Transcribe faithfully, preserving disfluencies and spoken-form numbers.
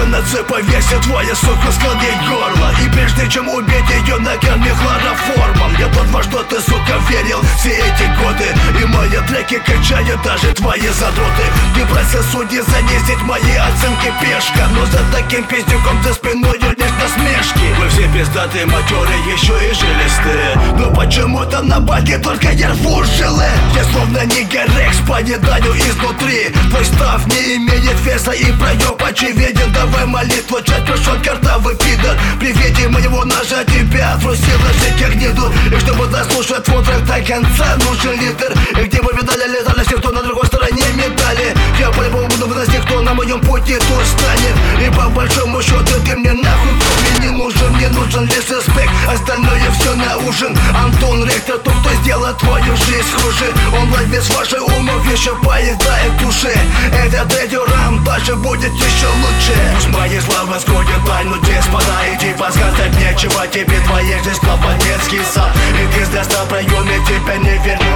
Я на цепь повесил твою суку, склони горло. И прежде чем убить ее, накорми хлороформом. Я тот, во что ты, сука, верил все эти годы. И мои треки качают даже твои задроты. Ты просил судьи занизить мои оценки пешка, но за таким пиздюком за спиной лишь насмешки. Вы все пиздатые матеры, еще и жилистые, но почему-то на баке только я рву жилы. Я словно не горекс, поедаю изнутри. Твой став не имеет веса и проеб очевиден. Давай молитву, чат прошел картавый пидор. При виде моего ножа тебя трусил ложить как гниду. И чтобы дослушать твой трек до конца, нужен литр. И где вы видали, летали все, кто на другой стороне медали. Я по-любому буду выносить, кто на моем пути тут станет. И по большому счету ты мне нахуй мне не нужен. Мне нужен лишь респект, остальное все на ужин. Антон Ректор, тот, кто сделал твою жизнь хуже. Он владелец вашей умов, еще поедает души. Это третий раунд, дальше будет еще лучше. Пусть мои слова сходят тайну деспота. Иди подсказать нечего тебе, твоей жизнь клопотецкий сад. И ты достал проеме, тебя не верну